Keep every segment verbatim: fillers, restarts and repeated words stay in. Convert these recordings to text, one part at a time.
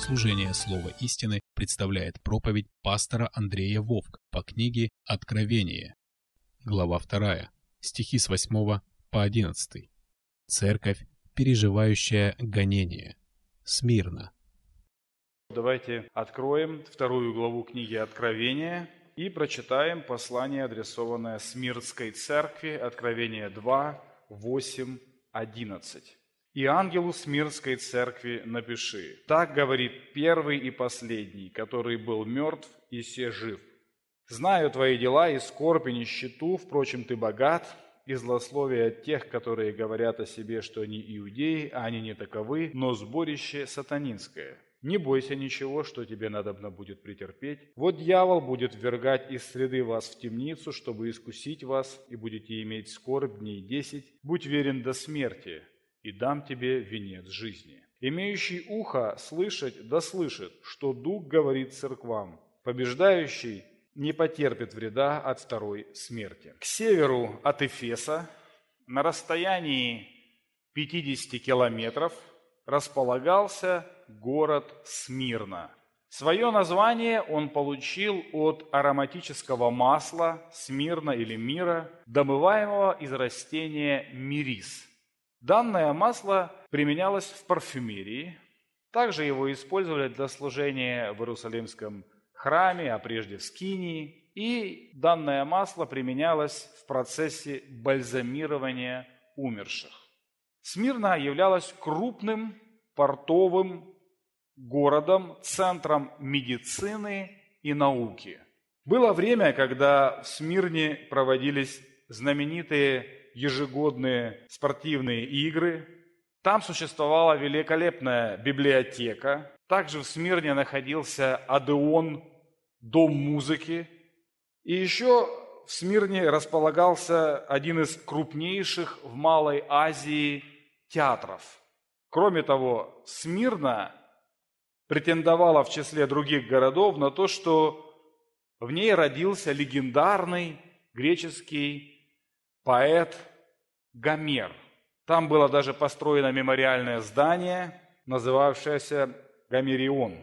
Служение Слова истины представляет проповедь пастора Андрея Вовк по книге «Откровение». Глава вторая, стихи с восьмого по одиннадцатый. Церковь, переживающая гонение. Смирна. Давайте откроем вторую главу книги «Откровение» и прочитаем послание, адресованное Смирнской церкви, Откровение два, восемь, одиннадцать. «И ангелу Смирнской церкви напиши: так говорит первый и последний, который был мертв и се жив. Знаю твои дела и скорбь и нищету, впрочем, ты богат, и злословие от тех, которые говорят о себе, что они иудеи, а они не таковы, но сборище сатанинское. Не бойся ничего, что тебе надобно будет претерпеть. Вот дьявол будет ввергать из среды вас в темницу, чтобы искусить вас, и будете иметь скорбь дней десять. Будь верен до смерти, и дам тебе венец жизни. Имеющий ухо слышать, да слышит, что Дух говорит церквам. Побеждающий не потерпит вреда от второй смерти». К северу от Эфеса, на расстоянии пятидесяти километров, располагался город Смирна. Свое название он получил от ароматического масла смирна или мира, добываемого из растения мирис. Данное масло применялось в парфюмерии. Также его использовали для служения в Иерусалимском храме, а прежде в Скинии. И данное масло применялось в процессе бальзамирования умерших. Смирна являлась крупным портовым городом, центром медицины и науки. Было время, когда в Смирне проводились знаменитые ежегодные спортивные игры. Там существовала великолепная библиотека. Также в Смирне находился Одеон, дом музыки. И еще в Смирне располагался один из крупнейших в Малой Азии театров. Кроме того, Смирна претендовала в числе других городов на то, что в ней родился легендарный греческий поэт Гомер. Там было даже построено мемориальное здание, называвшееся Гомерион.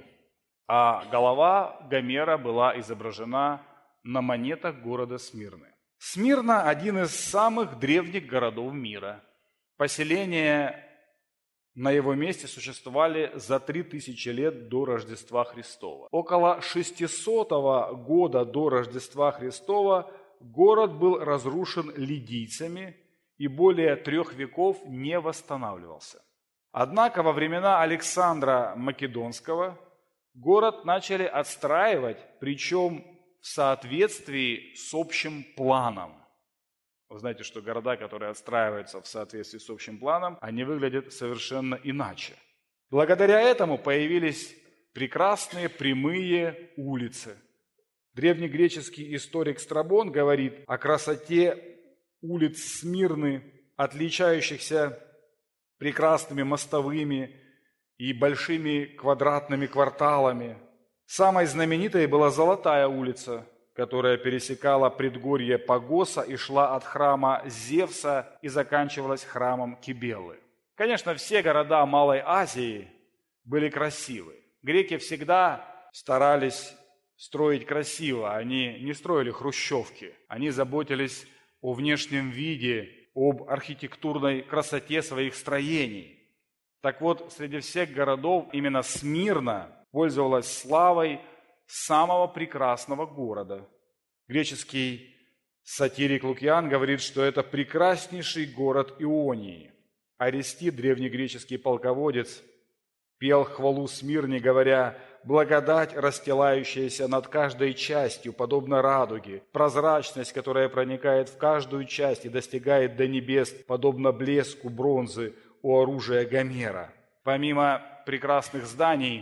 А голова Гомера была изображена на монетах города Смирны. Смирна – один из самых древних городов мира. Поселения на его месте существовали за три тысячи лет до Рождества Христова. Около шестисотого года до Рождества Христова город был разрушен лидийцами и более трех веков не восстанавливался. Однако во времена Александра Македонского город начали отстраивать, причем в соответствии с общим планом. Вы знаете, что города, которые отстраиваются в соответствии с общим планом, они выглядят совершенно иначе. Благодаря этому появились прекрасные прямые улицы. Древнегреческий историк Страбон говорит о красоте улиц Смирны, отличающихся прекрасными мостовыми и большими квадратными кварталами. Самой знаменитой была Золотая улица, которая пересекала предгорье Пагоса и шла от храма Зевса и заканчивалась храмом Кибелы. Конечно, все города Малой Азии были красивы. Греки всегда старались строить красиво, они не строили хрущевки, они заботились о внешнем виде, об архитектурной красоте своих строений. Так вот, среди всех городов именно Смирна пользовалась славой самого прекрасного города. Греческий сатирик Лукиан говорит, что это прекраснейший город Ионии. Аристид, древнегреческий полководец, пел хвалу Смирне, говоря: «Благодать, расстилающаяся над каждой частью, подобно радуге, прозрачность, которая проникает в каждую часть и достигает до небес, подобно блеску бронзы у оружия Гомера». Помимо прекрасных зданий,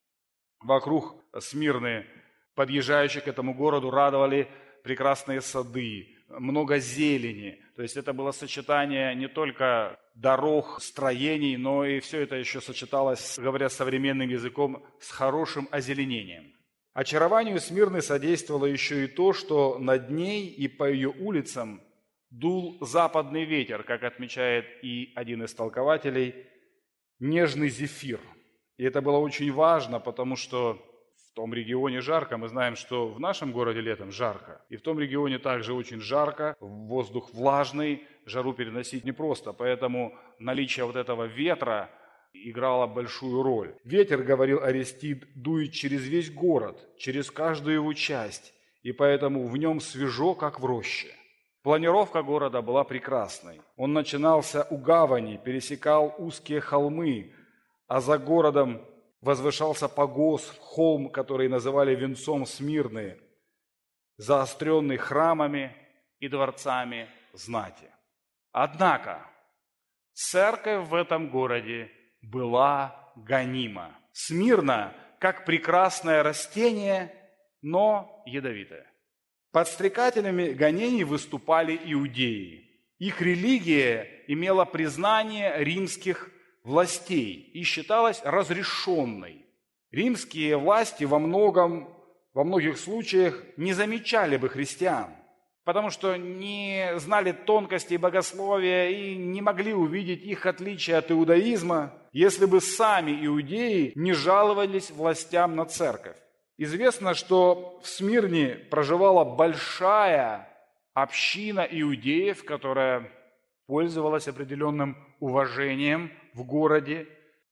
вокруг Смирны, подъезжающих к этому городу, радовали прекрасные сады, много зелени. То есть это было сочетание не только дорог, строений, но и все это еще сочеталось, говоря современным языком, с хорошим озеленением. Очарованию Смирны содействовало еще и то, что над ней и по ее улицам дул западный ветер, как отмечает и один из толкователей, нежный зефир. И это было очень важно, потому что в том регионе жарко. Мы знаем, что в нашем городе летом жарко. И в том регионе также очень жарко, воздух влажный, жару переносить непросто. Поэтому наличие вот этого ветра играло большую роль. Ветер, говорил Аристид, дует через весь город, через каждую его часть. И поэтому в нем свежо, как в роще. Планировка города была прекрасной. Он начинался у гавани, пересекал узкие холмы, а за городом возвышался погос, холм, который называли венцом Смирны, заостренный храмами и дворцами знати. Однако церковь в этом городе была гонима. Смирна, как прекрасное растение, но ядовитое. Подстрекателями гонений выступали иудеи. Их религия имела признание римских властей и считалась разрешенной. Римские власти во многом, во многих случаях не замечали бы христиан, потому что не знали тонкостей богословия и не могли увидеть их отличия от иудаизма, если бы сами иудеи не жаловались властям на церковь. Известно, что в Смирне проживала большая община иудеев, которая пользовалась определенным уважением в городе,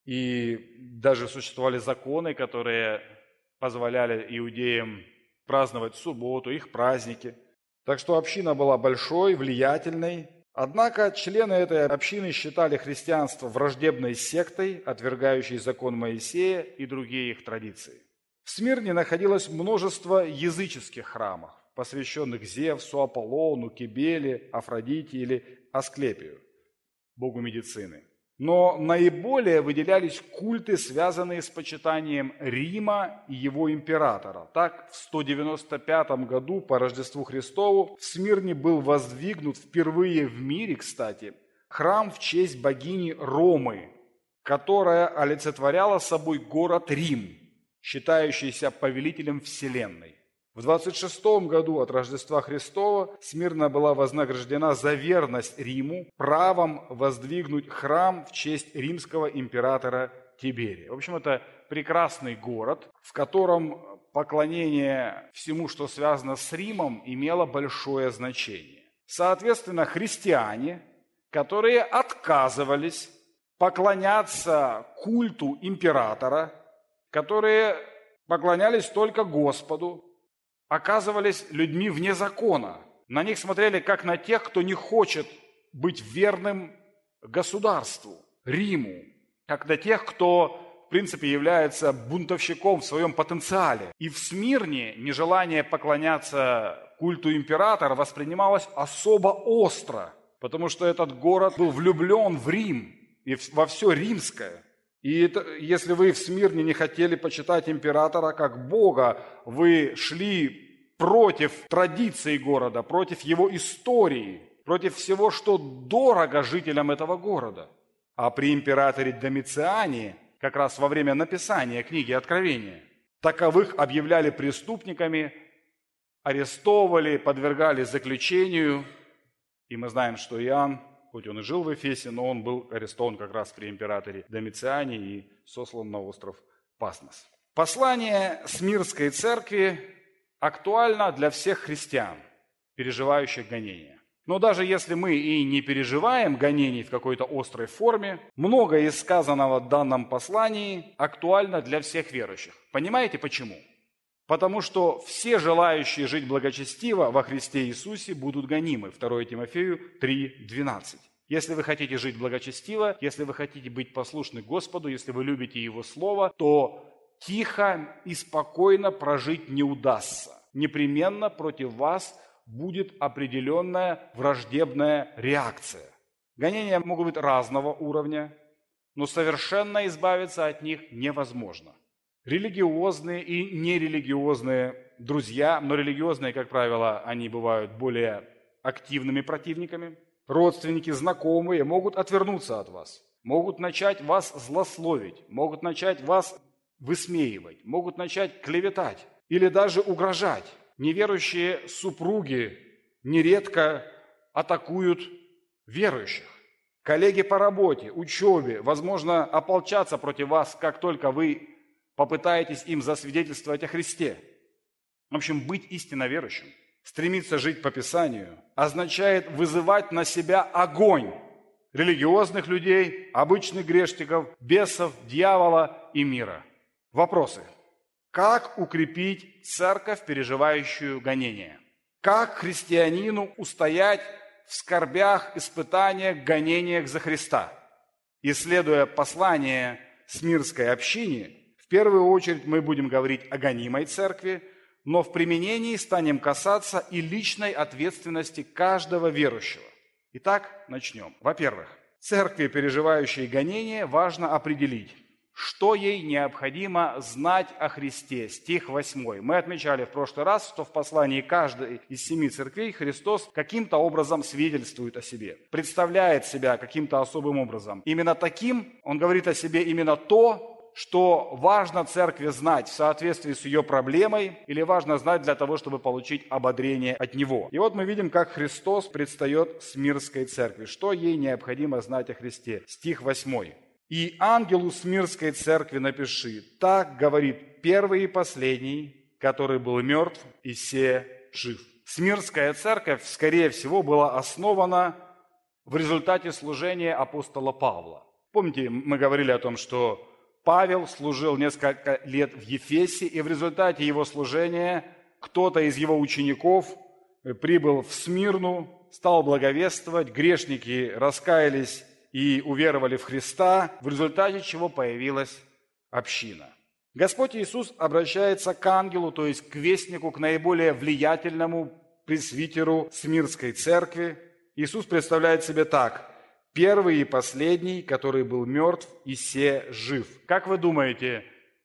и даже существовали законы, которые позволяли иудеям праздновать субботу, их праздники. Так что община была большой, влиятельной. Однако члены этой общины считали христианство враждебной сектой, отвергающей закон Моисея и другие их традиции. В Смирне находилось множество языческих храмов, посвященных Зевсу, Аполлону, Кибеле, Афродите или Асклепию, богу медицины. Но наиболее выделялись культы, связанные с почитанием Рима и его императора. Так, в сто девяносто пятом году по Рождеству Христову в Смирне был воздвигнут впервые в мире, кстати, храм в честь богини Ромы, которая олицетворяла собой город Рим, считающийся повелителем вселенной. В двадцать шестом году от Рождества Христова Смирна была вознаграждена за верность Риму правом воздвигнуть храм в честь римского императора Тиберия. В общем, это прекрасный город, в котором поклонение всему, что связано с Римом, имело большое значение. Соответственно, христиане, которые отказывались поклоняться культу императора, которые поклонялись только Господу, оказывались людьми вне закона. На них смотрели как на тех, кто не хочет быть верным государству, Риму, как на тех, кто, в принципе, является бунтовщиком в своем потенциале. И в Смирне нежелание поклоняться культу императора воспринималось особо остро, потому что этот город был влюблен в Рим и во все римское. И это, если вы в Смирне не хотели почитать императора как бога, вы шли против традиций города, против его истории, против всего, что дорого жителям этого города. А при императоре Домициане, как раз во время написания книги Откровения, таковых объявляли преступниками, арестовывали, подвергали заключению. И мы знаем, что Иоанн, хоть он и жил в Эфесе, но он был арестован как раз при императоре Домициане и сослан на остров Пасмос. Послание Смирнской церкви актуально для всех христиан, переживающих гонения. Но даже если мы и не переживаем гонений в какой-то острой форме, многое из сказанного в данном послании актуально для всех верующих. Понимаете почему? Потому что все желающие жить благочестиво во Христе Иисусе будут гонимы. второе Тимофею три двенадцать. Если вы хотите жить благочестиво, если вы хотите быть послушны Господу, если вы любите Его Слово, то тихо и спокойно прожить не удастся. Непременно против вас будет определенная враждебная реакция. Гонения могут быть разного уровня, но совершенно избавиться от них невозможно. Религиозные и нерелигиозные друзья, но религиозные, как правило, они бывают более активными противниками. Родственники, знакомые могут отвернуться от вас, могут начать вас злословить, могут начать вас высмеивать, могут начать клеветать или даже угрожать. Неверующие супруги нередко атакуют верующих, коллеги по работе, учебе, возможно, ополчаться против вас, как только вы попытаетесь им засвидетельствовать о Христе. В общем, быть истинно верующим, стремиться жить по Писанию, означает вызывать на себя огонь религиозных людей, обычных грешников, бесов, дьявола и мира. Вопросы. Как укрепить церковь, переживающую гонения? Как христианину устоять в скорбях, испытаниях, гонениях за Христа? Исследуя послание Смирнской общине, в первую очередь мы будем говорить о гонимой церкви, но в применении станем касаться и личной ответственности каждого верующего. Итак, начнем. Во-первых, церкви, переживающей гонения, важно определить, что ей необходимо знать о Христе. Стих восьмой. Мы отмечали в прошлый раз, что в послании каждой из семи церквей Христос каким-то образом свидетельствует о себе, представляет себя каким-то особым образом. Именно таким он говорит о себе именно то, что важно церкви знать в соответствии с ее проблемой или важно знать для того, чтобы получить ободрение от Него. И вот мы видим, как Христос предстает Смирнской церкви. Что ей необходимо знать о Христе? Стих восьмой. «И ангелу Смирнской церкви напиши, так говорит первый и последний, который был мертв, и се жив». Смирнская церковь, скорее всего, была основана в результате служения апостола Павла. Помните, мы говорили о том, что Павел служил несколько лет в Ефесе, и в результате его служения кто-то из его учеников прибыл в Смирну, стал благовествовать, грешники раскаялись и уверовали в Христа, в результате чего появилась община. Господь Иисус обращается к ангелу, то есть к вестнику, к наиболее влиятельному пресвитеру Смирнской церкви. Иисус представляет себе так: первый и последний, который был мертв, и се жив. Как вы думаете,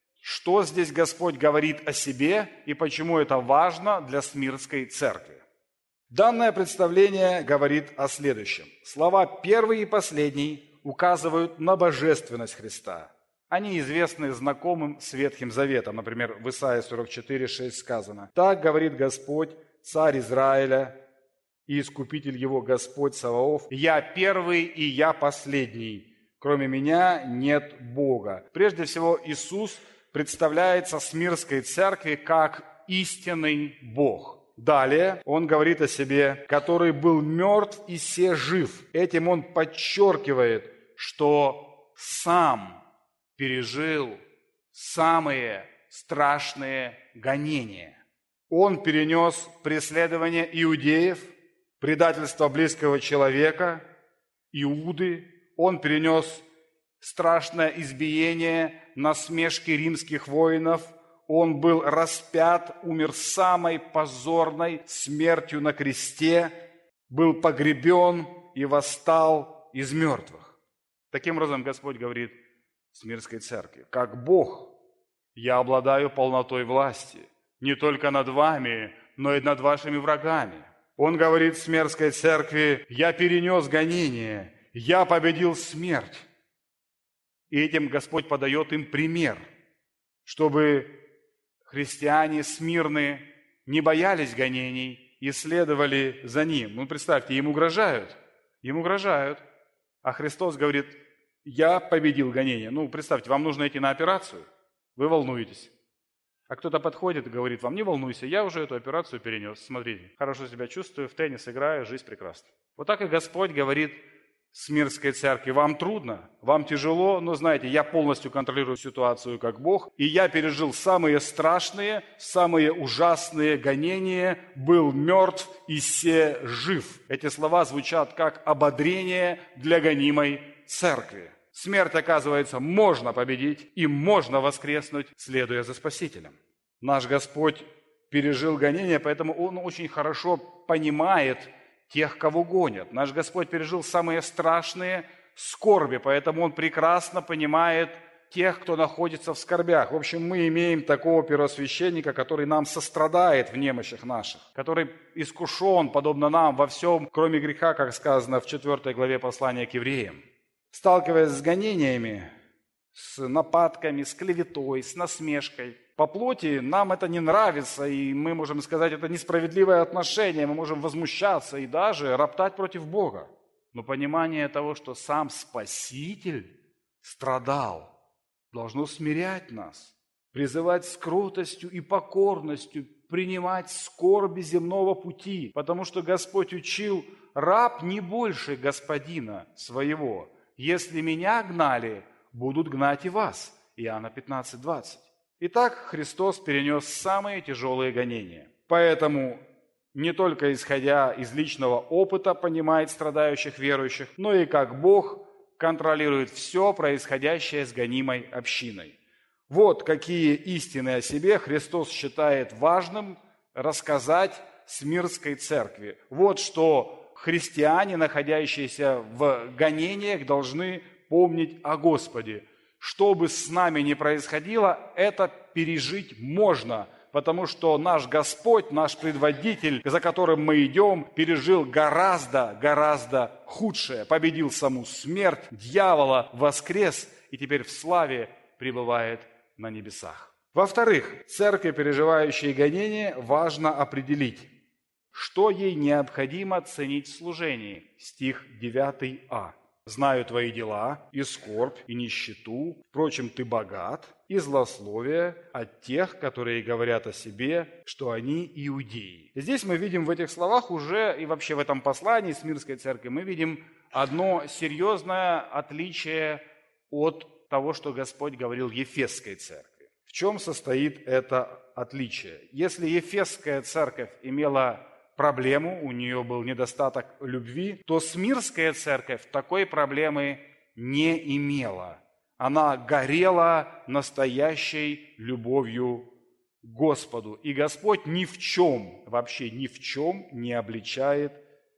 что здесь Господь говорит о себе и почему это важно для Смирнской церкви? Данное представление говорит о следующем. Слова «первый» и «последний» указывают на божественность Христа. Они известны знакомым с Ветхим Заветом. Например, в Исайя сорок четыре шесть сказано: «Так говорит Господь, царь Израиля, и искупитель его Господь Саваоф, я первый и я последний, кроме меня нет Бога». Прежде всего, Иисус представляется Смирнской церкви как истинный Бог. Далее он говорит о себе, который был мертв и се жив. Этим он подчеркивает, что сам пережил самые страшные гонения. Он перенес преследование иудеев, предательство близкого человека, Иуды. Он перенес страшное избиение, насмешки римских воинов. Он был распят, умер самой позорной смертью на кресте, был погребен и восстал из мертвых. Таким образом, Господь говорит Смирнской церкви: как Бог, я обладаю полнотой власти не только над вами, но и над вашими врагами. Он говорит Смирнской церкви: я перенес гонение, я победил смерть. И этим Господь подает им пример, чтобы христиане Смирны не боялись гонений и следовали за ним. Ну, представьте, им угрожают, им угрожают. А Христос говорит: я победил гонение. Ну, представьте, вам нужно идти на операцию, вы волнуетесь. А кто-то подходит и говорит вам: не волнуйся, я уже эту операцию перенес. Смотрите, хорошо себя чувствую, в теннис играю, жизнь прекрасна. Вот так и Господь говорит Смирнской церкви: вам трудно, вам тяжело, но знаете, я полностью контролирую ситуацию как Бог, и я пережил самые страшные, самые ужасные гонения, был мертв и се жив. Эти слова звучат как ободрение для гонимой церкви. Смерть, оказывается, можно победить и можно воскреснуть, следуя за Спасителем. Наш Господь пережил гонения, поэтому Он очень хорошо понимает тех, кого гонят. Наш Господь пережил самые страшные скорби, поэтому Он прекрасно понимает тех, кто находится в скорбях. В общем, мы имеем такого первосвященника, который нам сострадает в немощах наших, который искушен, подобно нам, во всем, кроме греха, как сказано в четвёртой главе послания к евреям. Сталкиваясь с гонениями, с нападками, с клеветой, с насмешкой, по плоти нам это не нравится, и мы можем сказать, это несправедливое отношение, мы можем возмущаться и даже роптать против Бога. Но понимание того, что сам Спаситель страдал, должно смирять нас, призывать с кротостью и покорностью принимать скорби земного пути, потому что Господь учил: раб не больше господина своего. Если меня гнали, будут гнать и вас. Иоанна пятнадцать двадцать. Итак, Христос перенес самые тяжелые гонения. Поэтому не только исходя из личного опыта понимает страдающих верующих, но и как Бог контролирует все происходящее с гонимой общиной. Вот какие истины о себе Христос считает важным рассказать Смирнской церкви. Вот что христиане, находящиеся в гонениях, должны помнить о Господе. Что бы с нами ни происходило, это пережить можно, потому что наш Господь, наш предводитель, за которым мы идем, пережил гораздо, гораздо худшее. Победил саму смерть, дьявола, воскрес и теперь в славе пребывает на небесах. Во-вторых, церкви, переживающей гонения, важно определить, что ей необходимо ценить в служении. Стих девятый а. «Знаю твои дела, и скорбь, и нищету, впрочем, ты богат, и злословие от тех, которые говорят о себе, что они иудеи». Здесь мы видим в этих словах уже, и вообще в этом послании Смирнской церкви, мы видим одно серьезное отличие от того, что Господь говорил Ефесской церкви. В чем состоит это отличие? Если Ефесская церковь имела проблему, у нее был недостаток любви, то Смирнская церковь такой проблемы не имела. Она горела настоящей любовью к Господу. И Господь ни в чем, вообще ни в чем не обличает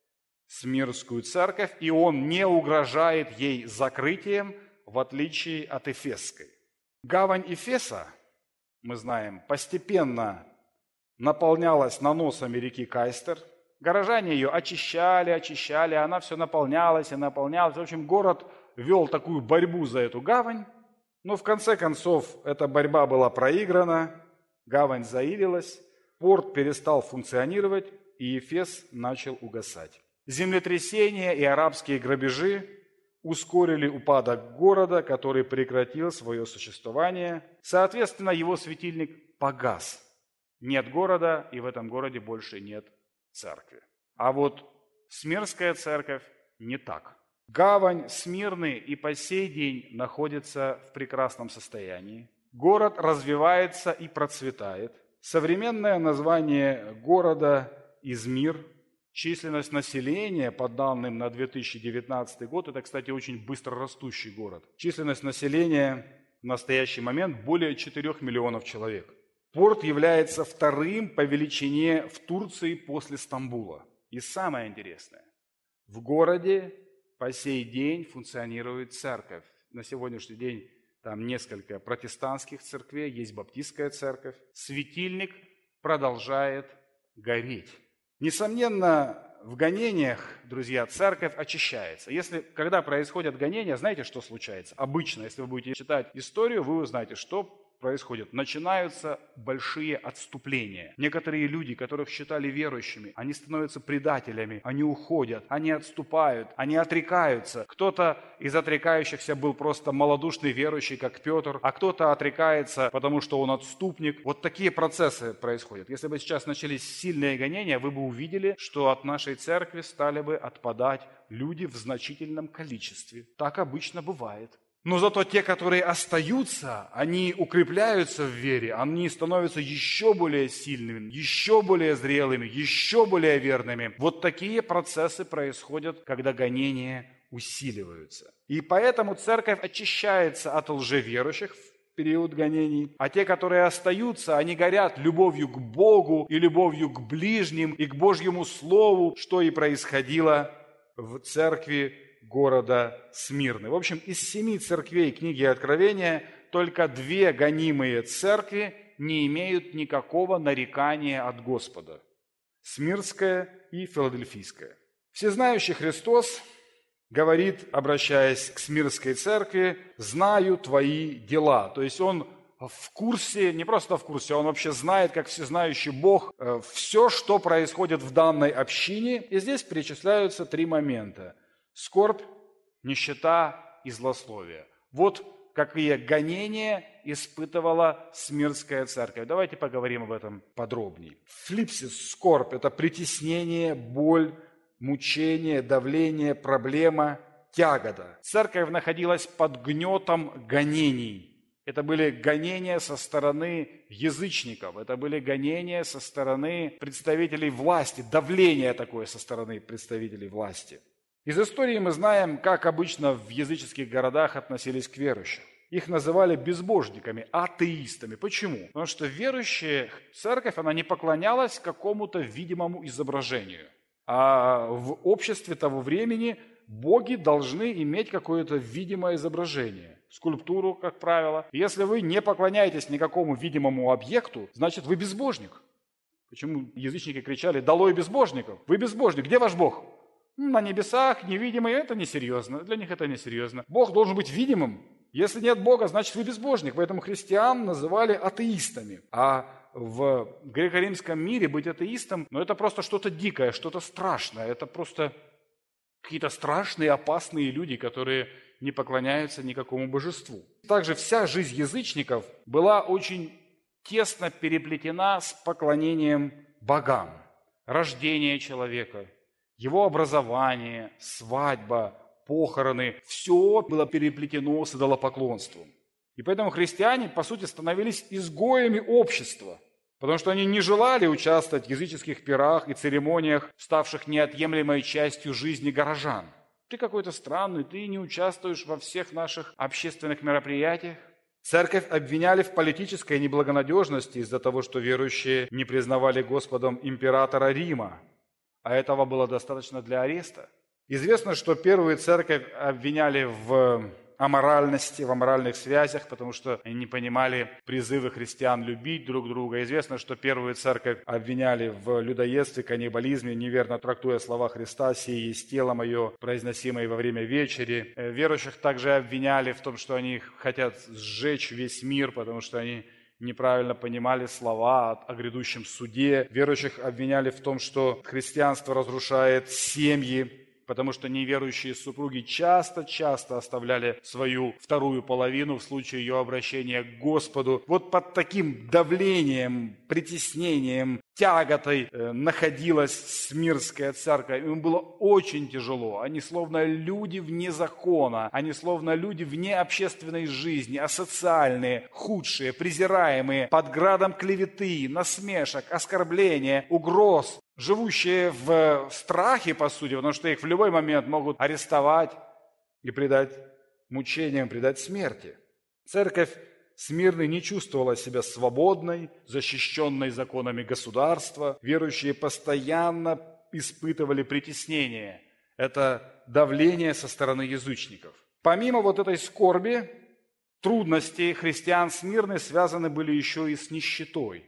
Смирнскую церковь, и Он не угрожает ей закрытием, в отличие от Эфесской. Гавань Эфеса, мы знаем, постепенно наполнялась наносами реки Кайстер. Горожане ее очищали, очищали, она все наполнялась и наполнялась. В общем, город вел такую борьбу за эту гавань, но в конце концов эта борьба была проиграна, гавань заилилась, порт перестал функционировать, и Эфес начал угасать. Землетрясения и арабские грабежи ускорили упадок города, который прекратил свое существование. Соответственно, его светильник погас. Нет города, и в этом городе больше нет церкви. А вот Смирнская церковь не так. Гавань Смирны и по сей день находится в прекрасном состоянии. Город развивается и процветает. Современное название города Измир. Численность населения, по данным на две тысячи девятнадцатый год, это, кстати, очень быстро растущий город. Численность населения в настоящий момент более четырёх миллионов человек. Порт является вторым по величине в Турции после Стамбула. И самое интересное, в городе по сей день функционирует церковь. На сегодняшний день там несколько протестантских церквей, есть баптистская церковь. Светильник продолжает гореть. Несомненно, в гонениях, друзья, церковь очищается. Если, когда происходят гонения, знаете, что случается? Обычно, если вы будете читать историю, вы узнаете, что происходит. Начинаются большие отступления. Некоторые люди, которых считали верующими, они становятся предателями, они уходят, они отступают, они отрекаются. Кто-то из отрекающихся был просто малодушный верующий, как Петр, а кто-то отрекается, потому что он отступник. Вот такие процессы происходят. Если бы сейчас начались сильные гонения, вы бы увидели, что от нашей церкви стали бы отпадать люди в значительном количестве. Так обычно бывает. Но зато те, которые остаются, они укрепляются в вере, они становятся еще более сильными, еще более зрелыми, еще более верными. Вот такие процессы происходят, когда гонения усиливаются. И поэтому церковь очищается от лжеверующих в период гонений, а те, которые остаются, они горят любовью к Богу и любовью к ближним и к Божьему Слову, что и происходило в церкви города Смирны. В общем, из семи церквей книги Откровения только две гонимые церкви не имеют никакого нарекания от Господа. Смирнская и Филадельфийская. Всезнающий Христос говорит, обращаясь к Смирнской церкви: «Знаю твои дела». То есть Он в курсе, не просто в курсе, Он вообще знает, как всезнающий Бог, все, что происходит в данной общине. И здесь перечисляются три момента. Скорбь, нищета и злословие. Вот какие гонения испытывала Смирнская церковь. Давайте поговорим об этом подробнее. Флипсис, скорбь – это притеснение, боль, мучение, давление, проблема, тягота. Церковь находилась под гнетом гонений. Это были гонения со стороны язычников, это были гонения со стороны представителей власти, давление такое со стороны представителей власти. Из истории мы знаем, как обычно в языческих городах относились к верующим. Их называли безбожниками, атеистами. Почему? Потому что верующая церковь, она не поклонялась какому-то видимому изображению. А в обществе того времени боги должны иметь какое-то видимое изображение. Скульптуру, как правило. Если вы не поклоняетесь никакому видимому объекту, значит, вы безбожник. Почему язычники кричали: «Долой безбожников! Вы безбожник! Где ваш Бог?» На небесах, невидимый, это несерьезно. Для них это несерьезно. Бог должен быть видимым. Если нет Бога, значит, вы безбожник. Поэтому христиан называли атеистами. А в греко-римском мире быть атеистом, ну, это просто что-то дикое, что-то страшное. Это просто какие-то страшные, опасные люди, которые не поклоняются никакому божеству. Также вся жизнь язычников была очень тесно переплетена с поклонением богам. Рождение человека, его образование, свадьба, похороны – все было переплетено с идолопоклонством. И поэтому христиане, по сути, становились изгоями общества, потому что они не желали участвовать в языческих пирах и церемониях, ставших неотъемлемой частью жизни горожан. Ты какой-то странный, ты не участвуешь во всех наших общественных мероприятиях. Церковь обвиняли в политической неблагонадежности из-за того, что верующие не признавали Господом императора Рима, а этого было достаточно для ареста. Известно, что первую церковь обвиняли в аморальности, в аморальных связях, потому что они не понимали призывы христиан любить друг друга. Известно, что первую церковь обвиняли в людоедстве, каннибализме, неверно трактуя слова Христа: «Сие есть тело мое, произносимое во время вечери». Верующих также обвиняли в том, что они хотят сжечь весь мир, потому что они неправильно понимали слова о грядущем суде. Верующих обвиняли в том, что христианство разрушает семьи, потому что неверующие супруги часто-часто оставляли свою вторую половину в случае ее обращения к Господу. Вот под таким давлением, притеснением, тяготой находилась Смирнская церковь. Им было очень тяжело. Они словно люди вне закона, они словно люди вне общественной жизни, асоциальные, худшие, презираемые, под градом клеветы, насмешек, оскорбления, угроз, живущие в страхе, по сути, потому что их в любой момент могут арестовать и предать мучениям, предать смерти. Церковь Смирны не чувствовала себя свободной, защищенной законами государства. Верующие постоянно испытывали притеснение. Это давление со стороны язычников. Помимо вот этой скорби, трудностей христиан Смирны связаны были еще и с нищетой.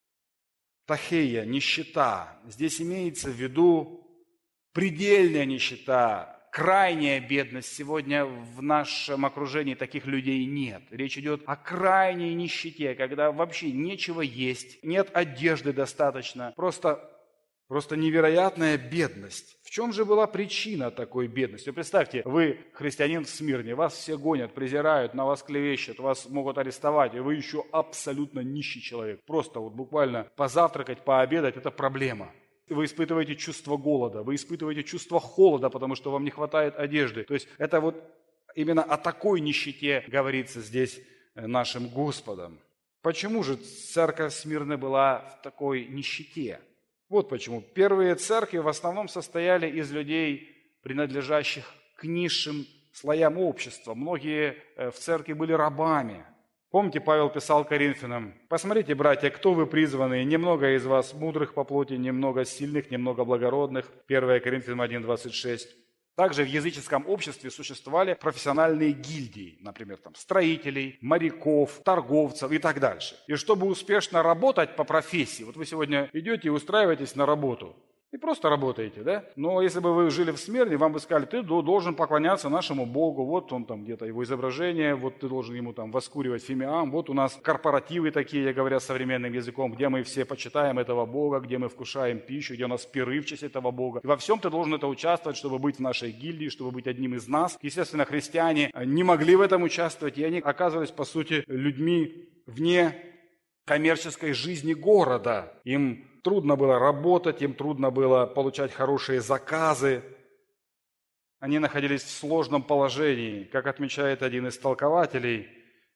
Тахея, нищета. Здесь имеется в виду предельная нищета, крайняя бедность. Сегодня в нашем окружении таких людей нет. Речь идет о крайней нищете, когда вообще нечего есть, нет одежды достаточно, просто, просто невероятная бедность. В чем же была причина такой бедности? Представьте, вы христианин в Смирне, вас все гонят, презирают, на вас клевещут, вас могут арестовать, и вы еще абсолютно нищий человек. Просто вот буквально позавтракать, пообедать – это проблема. Вы испытываете чувство голода, вы испытываете чувство холода, потому что вам не хватает одежды. То есть это вот именно о такой нищете говорится здесь нашим Господом. Почему же церковь Смирны была в такой нищете? Вот почему. Первые церкви в основном состояли из людей, принадлежащих к низшим слоям общества. Многие в церкви были рабами. Помните, Павел писал Коринфянам: «Посмотрите, братья, кто вы призванные, немного из вас мудрых по плоти, немного сильных, немного благородных». первое Коринфянам один двадцать шесть. Также в языческом обществе существовали профессиональные гильдии, например, там, строителей, моряков, торговцев и так дальше. И чтобы успешно работать по профессии, вот вы сегодня идете и устраиваетесь на работу, И просто работаете, да? Но если бы вы жили в Смирне, вам бы сказали, ты должен поклоняться нашему Богу, вот он там где-то, его изображение, вот ты должен ему там воскуривать фимиам, вот у нас корпоративы такие, говоря современным языком, где мы все почитаем этого Бога, где мы вкушаем пищу, где у нас пиры в честь этого Бога. И во всем ты должен это участвовать, чтобы быть в нашей гильдии, чтобы быть одним из нас. Естественно, христиане не могли в этом участвовать, и они оказывались, по сути, людьми вне коммерческой жизни города. Им трудно было работать, им трудно было получать хорошие заказы. Они находились в сложном положении. Как отмечает один из толкователей,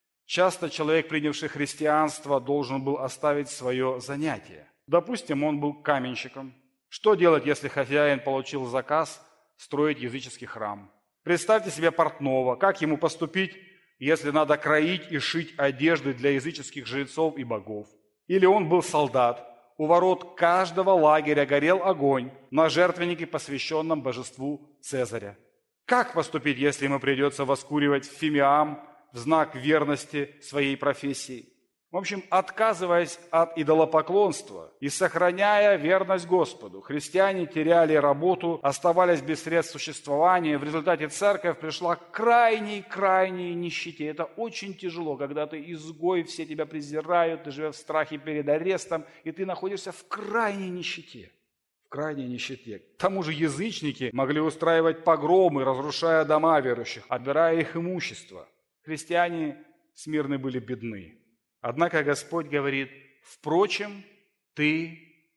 часто человек, принявший христианство, должен был оставить свое занятие. Допустим, он был каменщиком. Что делать, если хозяин получил заказ строить языческий храм? Представьте себе портного. Как ему поступить, если надо кроить и шить одежды для языческих жрецов и богов? Или он был солдат. У ворот каждого лагеря горел огонь на жертвеннике, посвященном божеству Цезаря. Как поступить, если ему придется воскуривать фимиам в знак верности своей профессии? В общем, отказываясь от идолопоклонства и сохраняя верность Господу, христиане теряли работу, оставались без средств существования. В результате церковь пришла к крайней-крайней нищете. Это очень тяжело, когда ты изгой, все тебя презирают, ты живешь в страхе перед арестом, и ты находишься в крайней нищете. В крайней нищете. К тому же язычники могли устраивать погромы, разрушая дома верующих, отбирая их имущество. Христиане Смирны были бедны. Однако Господь говорит, впрочем, ты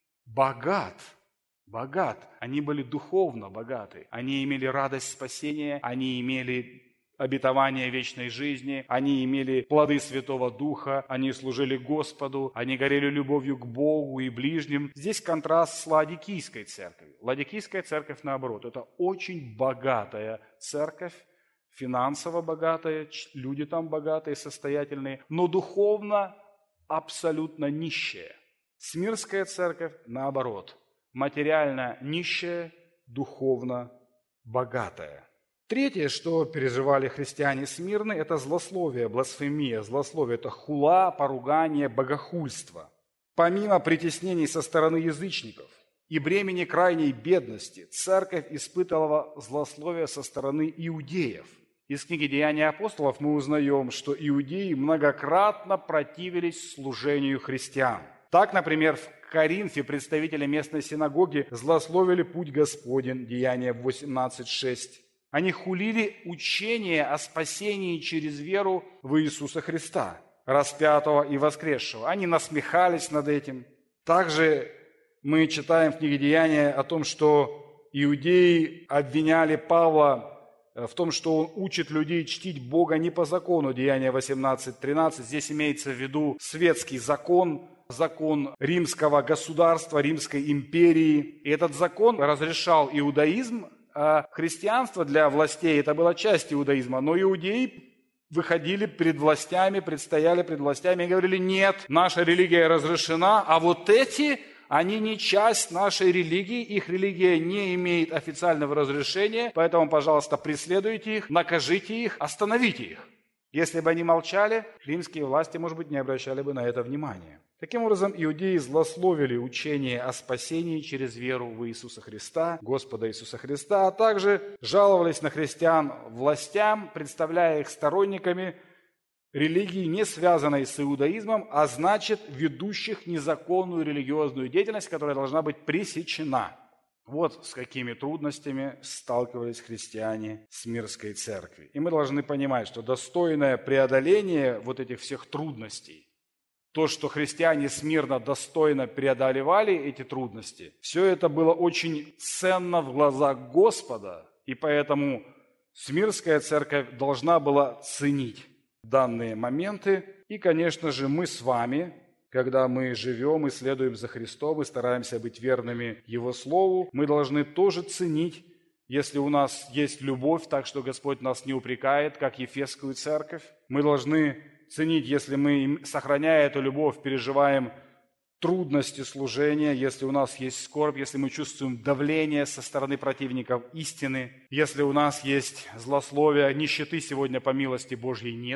богат, богат. Они были духовно богаты, они имели радость спасения, они имели обетование вечной жизни, они имели плоды Святого Духа, они служили Господу, они горели любовью к Богу и ближним. Здесь контраст с Ладикийской церковью. Ладикийская церковь, наоборот, это очень богатая церковь, финансово богатые, люди там богатые, состоятельные, но духовно абсолютно нищие. Смирская церковь, наоборот, материально нищая, духовно богатая. Третье, что переживали христиане Смирны, это злословие, бласфемия. Злословие – это хула, поругание, богохульство. Помимо притеснений со стороны язычников и бремени крайней бедности, церковь испытывала злословие со стороны иудеев. Из книги «Деяния апостолов» мы узнаем, что иудеи многократно противились служению христиан. Так, например, в Коринфе представители местной синагоги злословили путь Господень, Деяния восемнадцать шесть. Они хулили учение о спасении через веру в Иисуса Христа, распятого и воскресшего. Они насмехались над этим. Также мы читаем в книге «Деяния» о том, что иудеи обвиняли Павла в том, что он учит людей чтить Бога не по закону, Деяния восемнадцать тринадцать. Здесь имеется в виду светский закон, закон римского государства, Римской империи. И этот закон разрешал иудаизм, а христианство для властей – это была часть иудаизма. Но иудеи выходили пред властями, предстояли пред властями и говорили, нет, наша религия разрешена, а вот эти… Они не часть нашей религии, их религия не имеет официального разрешения, поэтому, пожалуйста, преследуйте их, накажите их, остановите их. Если бы они молчали, римские власти, может быть, не обращали бы на это внимания. Таким образом, иудеи злословили учение о спасении через веру в Иисуса Христа, Господа Иисуса Христа, а также жаловались на христиан властям, представляя их сторонниками религии, не связанной с иудаизмом, а значит, ведущих незаконную религиозную деятельность, которая должна быть пресечена. Вот с какими трудностями сталкивались христиане Смирской церкви. И мы должны понимать, что достойное преодоление вот этих всех трудностей, то, что христиане Смирна достойно преодолевали эти трудности, все это было очень ценно в глазах Господа, и поэтому Смирская церковь должна была ценить данные моменты. И, конечно же, мы с вами, когда мы живем и следуем за Христом и стараемся быть верными Его Слову, мы должны тоже ценить, если у нас есть любовь, так что Господь нас не упрекает, как Ефесскую церковь. Мы должны ценить, если мы, сохраняя эту любовь, переживаем трудности служения, если у нас есть скорбь, если мы чувствуем давление со стороны противников истины, если у нас есть злословие, нищеты сегодня по милости Божьей нет.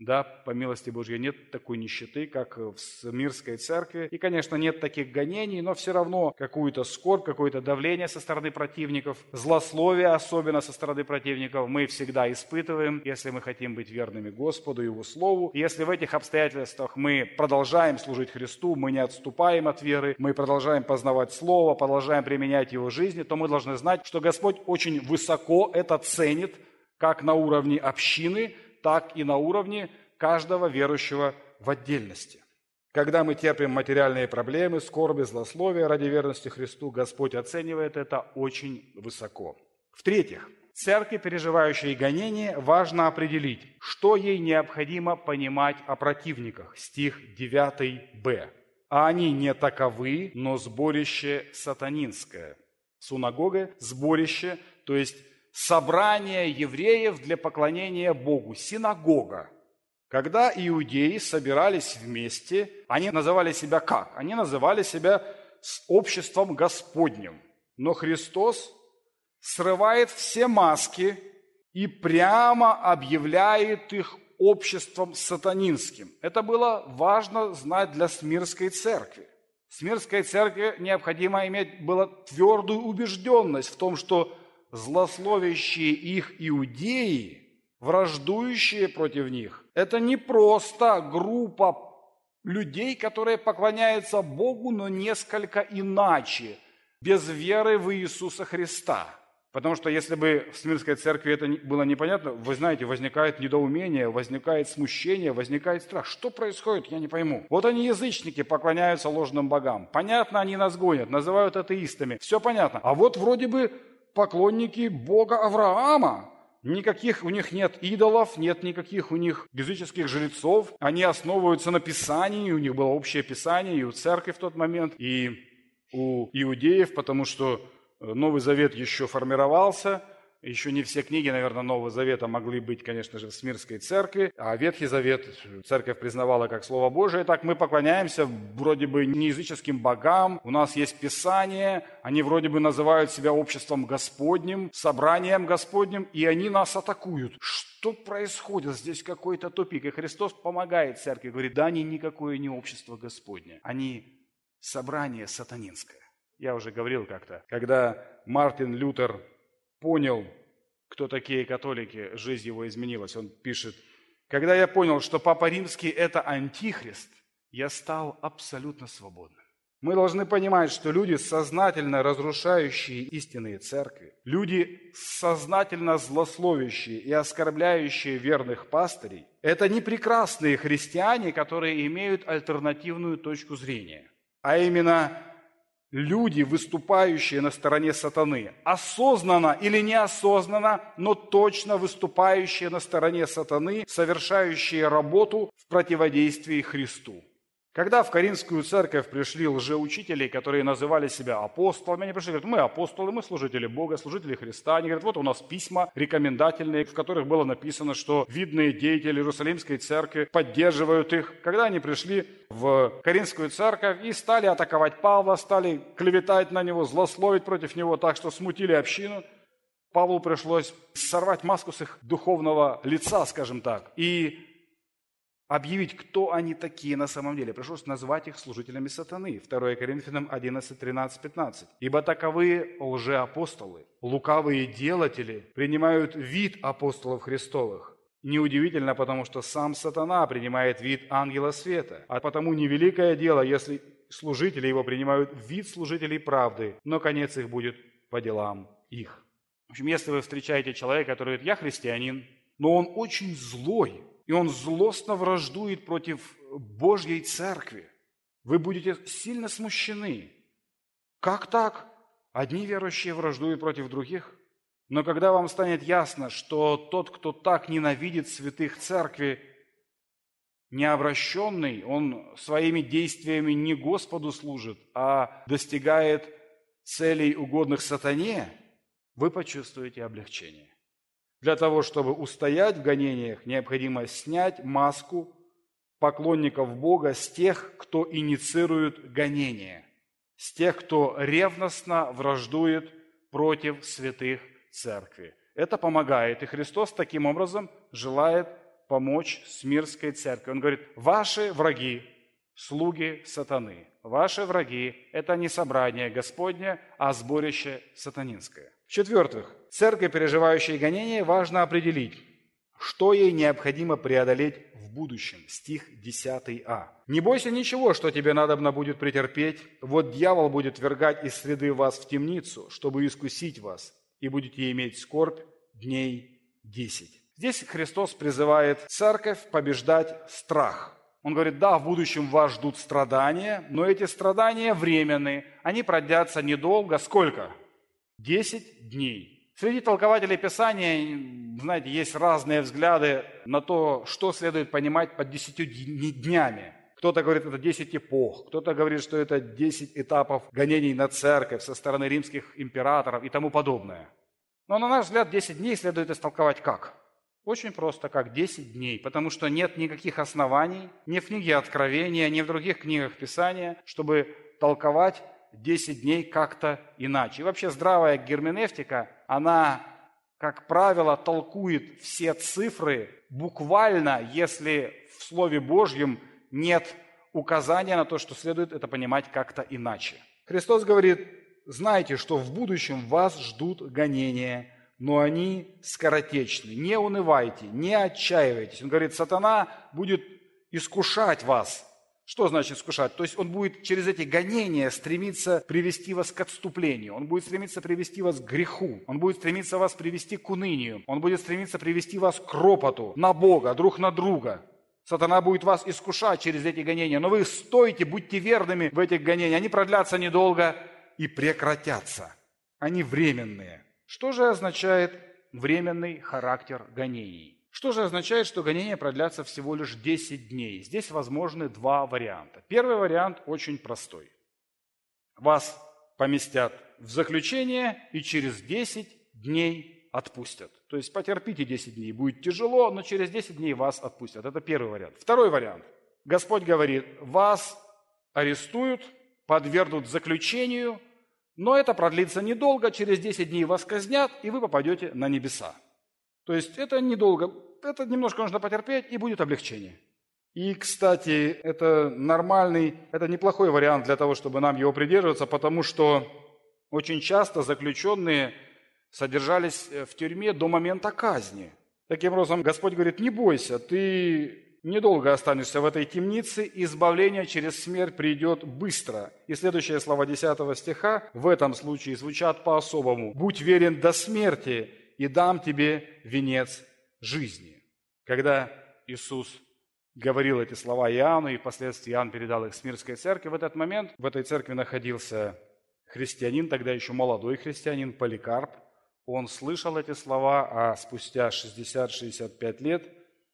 Да, по милости Божьей нет такой нищеты, как в Смирской церкви. И, конечно, нет таких гонений, но все равно какую-то скорбь, какое-то давление со стороны противников, злословие особенно со стороны противников мы всегда испытываем, если мы хотим быть верными Господу и Его Слову. И если в этих обстоятельствах мы продолжаем служить Христу, мы не отступаем от веры, мы продолжаем познавать Слово, продолжаем применять Его в жизни, то мы должны знать, что Господь очень высоко это ценит, как на уровне общины, так и на уровне каждого верующего в отдельности. Когда мы терпим материальные проблемы, скорби, злословия ради верности Христу, Господь оценивает это очень высоко. В-третьих, церкви, переживающей гонения, важно определить, что ей необходимо понимать о противниках. Стих девятый бэ. «А они не таковы, но сборище сатанинское». Синагога – сборище, то есть собрание евреев для поклонения Богу, синагога. Когда иудеи собирались вместе, они называли себя как? Они называли себя с обществом Господним. Но Христос срывает все маски и прямо объявляет их обществом сатанинским. Это было важно знать для Смирской церкви. Смирской церкви необходимо иметь было твердую убежденность в том, что злословящие их иудеи, враждующие против них, это не просто группа людей, которые поклоняются Богу, но несколько иначе, без веры в Иисуса Христа. Потому что если бы в Смирской церкви это было непонятно, вы знаете, возникает недоумение, возникает смущение, возникает страх. Что происходит, я не пойму. Вот они, язычники, поклоняются ложным богам. Понятно, они нас гонят, называют атеистами. Все понятно. А вот вроде бы поклонники Бога Авраама. Никаких у них нет идолов, нет никаких у них языческих жрецов. Они основываются на Писании, у них было общее Писание и у церкви в тот момент, и у иудеев, потому что Новый Завет еще формировался. Еще не все книги, наверное, Нового Завета могли быть, конечно же, в Смирской церкви, а Ветхий Завет церковь признавала как Слово Божие. Так мы поклоняемся вроде бы не языческим богам, у нас есть Писание, они вроде бы называют себя обществом Господним, собранием Господним, и они нас атакуют. Что происходит? Здесь какой-то тупик. И Христос помогает церкви, говорит, да, они никакое не общество Господне, они собрание сатанинское. Я уже говорил как-то, когда Мартин Лютер понял, кто такие католики, жизнь его изменилась. Он пишет, когда я понял, что Папа Римский – это антихрист, я стал абсолютно свободным. Мы должны понимать, что люди, сознательно разрушающие истинные церкви, люди, сознательно злословящие и оскорбляющие верных пастырей, это не прекрасные христиане, которые имеют альтернативную точку зрения, а именно люди, выступающие на стороне сатаны, осознанно или неосознанно, но точно выступающие на стороне сатаны, совершающие работу в противодействии Христу. Когда в Коринфскую церковь пришли лжеучители, которые называли себя апостолами, они пришли и говорят, мы апостолы, мы служители Бога, служители Христа. Они говорят, вот у нас письма рекомендательные, в которых было написано, что видные деятели Иерусалимской церкви поддерживают их. Когда они пришли в Коринфскую церковь и стали атаковать Павла, стали клеветать на него, злословить против него так, что смутили общину, Павлу пришлось сорвать маску с их духовного лица, скажем так, и объявить, кто они такие на самом деле. Пришлось назвать их служителями сатаны. второе Коринфянам одиннадцать, тринадцать, пятнадцать. «Ибо таковые лжеапостолы, лукавые делатели, принимают вид апостолов Христовых». Неудивительно, потому что сам сатана принимает вид ангела света. А потому невеликое дело, если служители его принимают вид служителей правды, но конец их будет по делам их. В общем, если вы встречаете человека, который говорит, я христианин, но он очень злой, и он злостно враждует против Божьей церкви, вы будете сильно смущены. Как так? Одни верующие враждуют против других. Но когда вам станет ясно, что тот, кто так ненавидит святых церкви, необращенный, он своими действиями не Господу служит, а достигает целей, угодных сатане, вы почувствуете облегчение. Для того, чтобы устоять в гонениях, необходимо снять маску поклонников Бога с тех, кто инициирует гонения, с тех, кто ревностно враждует против святых церкви. Это помогает, и Христос таким образом желает помочь Смирнской церкви. Он говорит, ваши враги, слуги сатаны. Ваши враги – это не собрание Господне, а сборище сатанинское. В-четвертых, церкви, переживающей гонения, важно определить, что ей необходимо преодолеть в будущем. Стих десятый а. «Не бойся ничего, что тебе надобно будет претерпеть. Вот дьявол будет ввергать из среды вас в темницу, чтобы искусить вас, и будете иметь скорбь дней десять». Здесь Христос призывает церковь побеждать страх. Он говорит, да, в будущем вас ждут страдания, но эти страдания временные. Они продлятся недолго. Сколько? Десять дней. Среди толкователей Писания, знаете, есть разные взгляды на то, что следует понимать под десятью днями. Кто-то говорит, это десять эпох, кто-то говорит, что это десять этапов гонений на церковь со стороны римских императоров и тому подобное. Но на наш взгляд, десять дней следует истолковать как? Очень просто, как десять дней, потому что нет никаких оснований ни в книге Откровения, ни в других книгах Писания, чтобы толковать десять дней как-то иначе. И вообще здравая герменевтика, она, как правило, толкует все цифры буквально, если в Слове Божьем нет указания на то, что следует это понимать как-то иначе. Христос говорит, знайте, что в будущем вас ждут гонения, но они скоротечны. Не унывайте, не отчаивайтесь. Он говорит, сатана будет искушать вас. Что значит искушать? То есть он будет через эти гонения стремиться привести вас к отступлению. Он будет стремиться привести вас к греху. Он будет стремиться вас привести к унынию. Он будет стремиться привести вас к ропоту на Бога, друг на друга. Сатана будет вас искушать через эти гонения. Но вы стойте, будьте верными в этих гонениях. Они продлятся недолго и прекратятся. Они временные. Что же означает временный характер гонений? Что же означает, что гонения продлятся всего лишь десять дней? Здесь возможны два варианта. Первый вариант очень простой. Вас поместят в заключение и через десять дней отпустят. То есть потерпите десять дней, будет тяжело, но через десять дней вас отпустят. Это первый вариант. Второй вариант. Господь говорит, вас арестуют, подвергнут заключению, но это продлится недолго, через десять дней вас казнят, и вы попадете на небеса. То есть это недолго, это немножко нужно потерпеть, и будет облегчение. И, кстати, это нормальный, это неплохой вариант для того, чтобы нам его придерживаться, потому что очень часто заключенные содержались в тюрьме до момента казни. Таким образом, Господь говорит, не бойся, ты недолго останешься в этой темнице, избавление через смерть придет быстро. И следующие слова десятого стиха в этом случае звучат по-особому. «Будь верен до смерти, и дам тебе венец жизни». Когда Иисус говорил эти слова Иоанну, и впоследствии Иоанн передал их Смирнской церкви, в этот момент в этой церкви находился христианин, тогда еще молодой христианин, Поликарп. Он слышал эти слова, а спустя шестьдесят-шестьдесят пять лет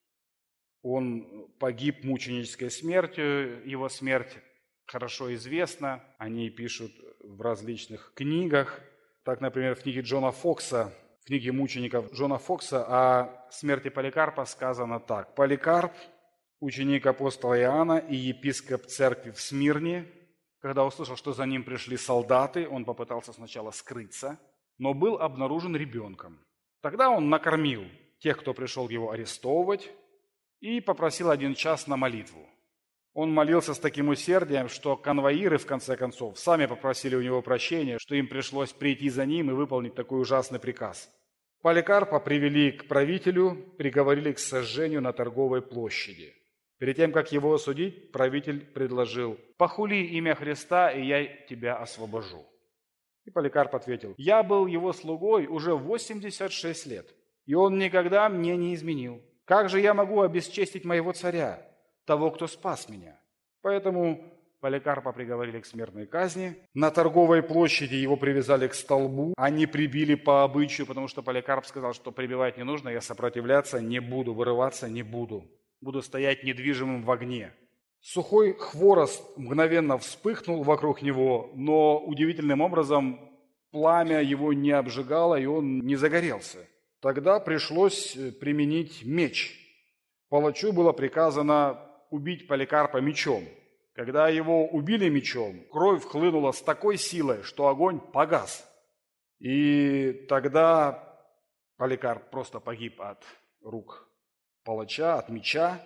он погиб мученической смертью. Его смерть хорошо известна, о ней пишут в различных книгах. Так, например, в книге Джона Фокса, в книге мучеников Джона Фокса о смерти Поликарпа сказано так. «Поликарп, ученик апостола Иоанна и епископ церкви в Смирне, когда услышал, что за ним пришли солдаты, он попытался сначала скрыться, но был обнаружен ребенком. Тогда он накормил тех, кто пришел его арестовывать, и попросил один час на молитву. Он молился с таким усердием, что конвоиры, в конце концов, сами попросили у него прощения, что им пришлось прийти за ним и выполнить такой ужасный приказ. Поликарпа привели к правителю, приговорили к сожжению на торговой площади. Перед тем, как его осудить, правитель предложил: «Похули имя Христа, и я тебя освобожу». И Поликарп ответил: «Я был его слугой уже восемьдесят шесть лет, и он никогда мне не изменил. Как же я могу обесчестить моего царя, того, кто спас меня?» Поэтому Поликарпа приговорили к смертной казни. На торговой площади его привязали к столбу. Они прибили по обычаю, потому что Поликарп сказал, что прибивать не нужно, я сопротивляться не буду, вырываться не буду. Буду стоять недвижимым в огне. Сухой хворост мгновенно вспыхнул вокруг него, но удивительным образом пламя его не обжигало, и он не загорелся. Тогда пришлось применить меч. Палачу было приказано убить Поликарпа мечом. Когда его убили мечом, кровь хлынула с такой силой, что огонь погас. И тогда Поликарп просто погиб от рук палача, от меча.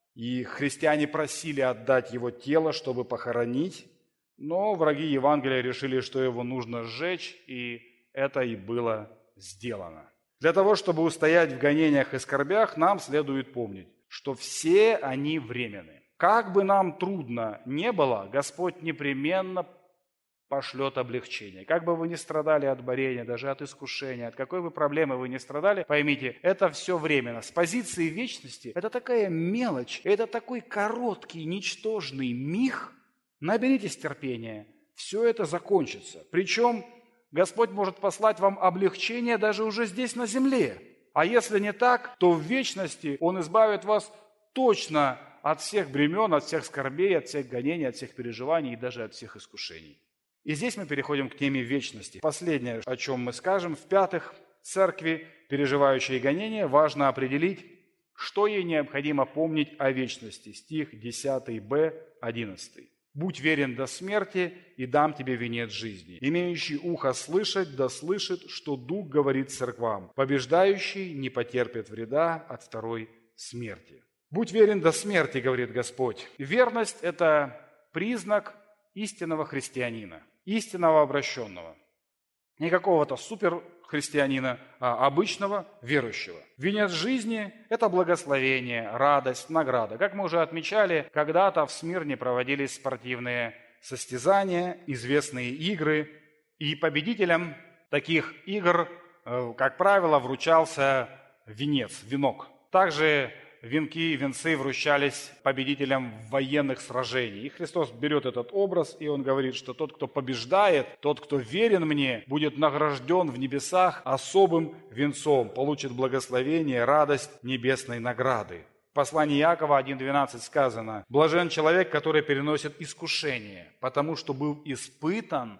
И христиане просили отдать его тело, чтобы похоронить, но враги Евангелия решили, что его нужно сжечь, и это и было сделано. Для того, чтобы устоять в гонениях и скорбях, нам следует помнить, что все они временны. Как бы нам трудно не было, Господь непременно пошлет облегчение. Как бы вы ни страдали от борения, даже от искушения, от какой бы проблемы вы ни страдали, поймите, это все временно. С позиции вечности это такая мелочь, это такой короткий, ничтожный миг. Наберитесь терпения, все это закончится. Причем Господь может послать вам облегчение даже уже здесь на земле. А если не так, то в вечности Он избавит вас точно от всех бремен, от всех скорбей, от всех гонений, от всех переживаний и даже от всех искушений. И здесь мы переходим к теме вечности. Последнее, о чем мы скажем, в-пятых, церкви, переживающей гонения, важно определить, что ей необходимо помнить о вечности. Стих десятый бэ, одиннадцатый. «Будь верен до смерти, и дам тебе венец жизни. Имеющий ухо слышать, да слышит, что Дух говорит церквам. Побеждающий не потерпит вреда от второй смерти». «Будь верен до смерти», говорит Господь. Верность – это признак истинного христианина, истинного обращенного. Не какого-то суперхристианина, а обычного верующего. Венец жизни – это благословение, радость, награда. Как мы уже отмечали, когда-то в Смирне проводились спортивные состязания, известные игры, и победителям таких игр, как правило, вручался венец, венок. Также венки и венцы вручались победителям военных сражений. И Христос берет этот образ, и Он говорит, что тот, кто побеждает, тот, кто верен мне, будет награжден в небесах особым венцом, получит благословение, радость небесной награды. В послании Иакова один двенадцать сказано: «Блажен человек, который переносит искушение, потому что был испытан,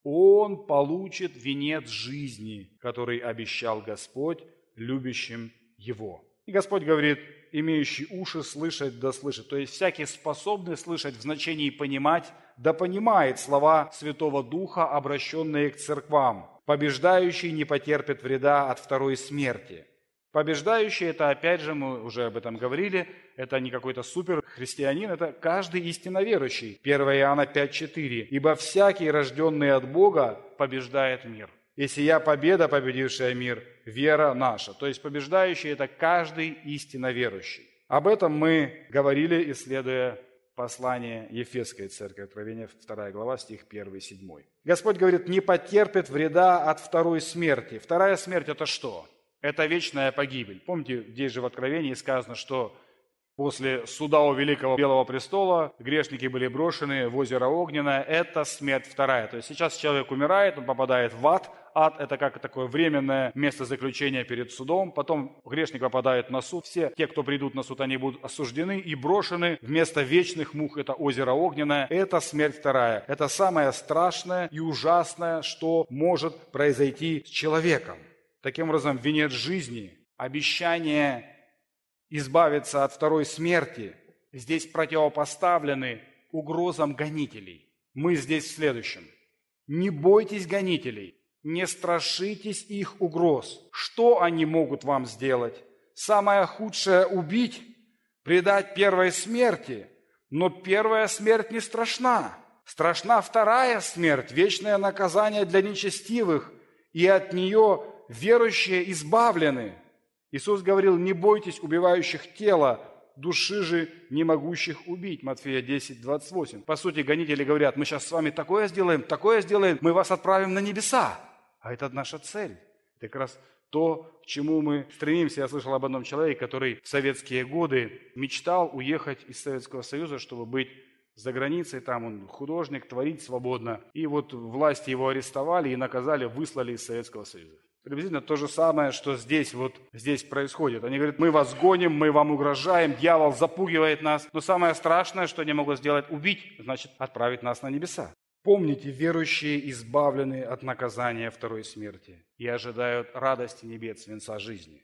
он получит венец жизни, который обещал Господь любящим его». И Господь говорит: имеющий уши слышать, да слышит. То есть всякий способный слышать в значении понимать, да понимает слова Святого Духа, обращенные к церквам. Побеждающий не потерпит вреда от второй смерти. Побеждающий – это, опять же, мы уже об этом говорили, это не какой-то суперхристианин, это каждый истинно верующий. первое Иоанна пять четыре. «Ибо всякий, рожденный от Бога, побеждает мир. И сия победа, победившая мир, вера наша». То есть побеждающий – это каждый истинно верующий. Об этом мы говорили, исследуя послание Ефесской церкви, Откровение вторая глава, стих первый седьмой. Господь говорит: не потерпит вреда от второй смерти. Вторая смерть – это что? Это вечная погибель. Помните, здесь же в Откровении сказано, что после суда у Великого Белого престола грешники были брошены в озеро Огненное. Это смерть вторая. То есть сейчас человек умирает, он попадает в ад. Ад – это как такое временное место заключения перед судом. Потом грешник попадает на суд. Все те, кто придут на суд, они будут осуждены и брошены вместо вечных мук. Это озеро Огненное. Это смерть вторая. Это самое страшное и ужасное, что может произойти с человеком. Таким образом, венец жизни, обещание избавиться от второй смерти здесь противопоставлены угрозам гонителей. Мы здесь в следующем. Не бойтесь гонителей, не страшитесь их угроз. Что они могут вам сделать? Самое худшее – убить, предать первой смерти. Но первая смерть не страшна. Страшна вторая смерть, вечное наказание для нечестивых, и от нее верующие избавлены. Иисус говорил: не бойтесь убивающих тело, души же не могущих убить. Матфея десять двадцать восемь. По сути, гонители говорят: мы сейчас с вами такое сделаем, такое сделаем, мы вас отправим на небеса. А это наша цель. Это как раз то, к чему мы стремимся. Я слышал об одном человеке, который в советские годы мечтал уехать из Советского Союза, чтобы быть за границей, там он художник, творить свободно. И вот власти его арестовали и наказали, выслали из Советского Союза. Приблизительно то же самое, что здесь вот здесь происходит. Они говорят: мы вас гоним, мы вам угрожаем, дьявол запугивает нас. Но самое страшное, что они могут сделать, убить, значит, отправить нас на небеса. Помните, верующие избавлены от наказания второй смерти и ожидают радости небес, венца жизни.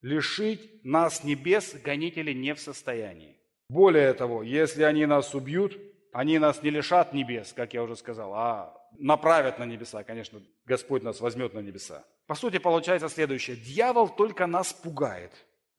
Лишить нас небес гонители не в состоянии. Более того, если они нас убьют, они нас не лишат небес, как я уже сказал, а направят на небеса. Конечно, Господь нас возьмет на небеса. По сути, получается следующее. Дьявол только нас пугает.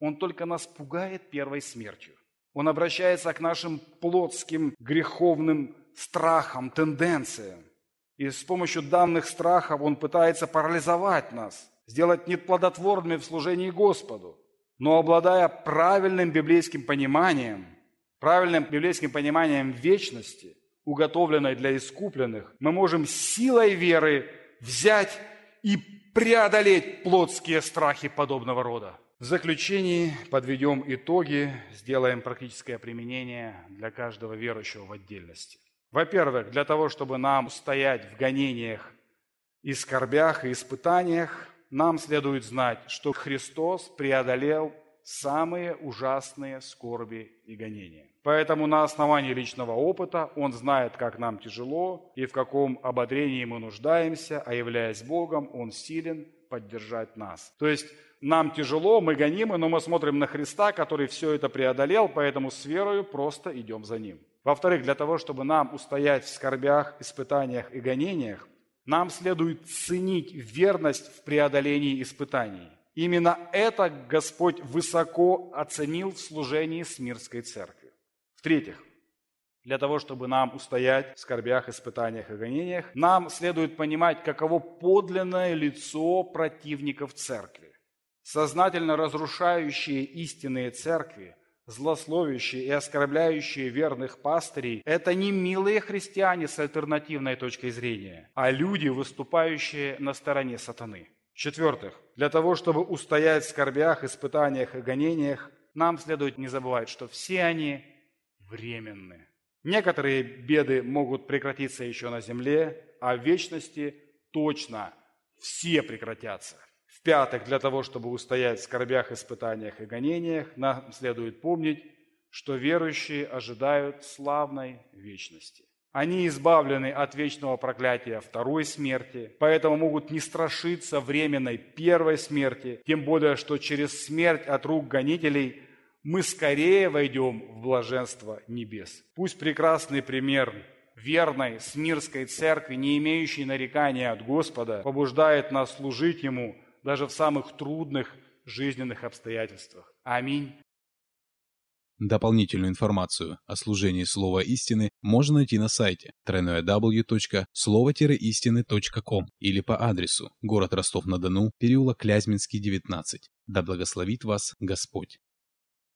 Он только нас пугает первой смертью. Он обращается к нашим плотским греховным страхам, тенденциям. И с помощью данных страхов он пытается парализовать нас, сделать неплодотворными в служении Господу. Но обладая правильным библейским пониманием, правильным библейским пониманием вечности, уготовленной для искупленных, мы можем силой веры взять и преодолеть плотские страхи подобного рода. В заключении подведем итоги, сделаем практическое применение для каждого верующего в отдельности. Во-первых, для того, чтобы нам устоять в гонениях и скорбях и испытаниях, нам следует знать, что Христос преодолел самые ужасные скорби и гонения. Поэтому на основании личного опыта Он знает, как нам тяжело и в каком ободрении мы нуждаемся, а являясь Богом, Он силен поддержать нас. То есть нам тяжело, мы гонимы, но мы смотрим на Христа, который все это преодолел, поэтому с верою просто идем за Ним. Во-вторых, для того, чтобы нам устоять в скорбях, испытаниях и гонениях, нам следует ценить верность в преодолении испытаний. Именно это Господь высоко оценил в служении Смирнской церкви. В-третьих, для того, чтобы нам устоять в скорбях, испытаниях и гонениях, нам следует понимать, каково подлинное лицо противников церкви. Сознательно разрушающие истинные церкви, злословящие и оскорбляющие верных пастырей – это не милые христиане с альтернативной точкой зрения, а люди, выступающие на стороне сатаны. В-четвертых, для того, чтобы устоять в скорбях, испытаниях и гонениях, нам следует не забывать, что все они временны. Некоторые беды могут прекратиться еще на земле, а в вечности точно все прекратятся. В-пятых, для того, чтобы устоять в скорбях, испытаниях и гонениях, нам следует помнить, что верующие ожидают славной вечности. Они избавлены от вечного проклятия второй смерти, поэтому могут не страшиться временной первой смерти, тем более, что через смерть от рук гонителей мы скорее войдем в блаженство небес. Пусть прекрасный пример верной Смирнской церкви, не имеющей нарекания от Господа, побуждает нас служить Ему даже в самых трудных жизненных обстоятельствах. Аминь. Дополнительную информацию о служении Слова Истины можно найти на сайте дабл ю дабл ю дабл ю точка слово истины точка ком или по адресу город Ростов-на-Дону, переулок Клязьминский, девятнадцать. Да благословит вас Господь!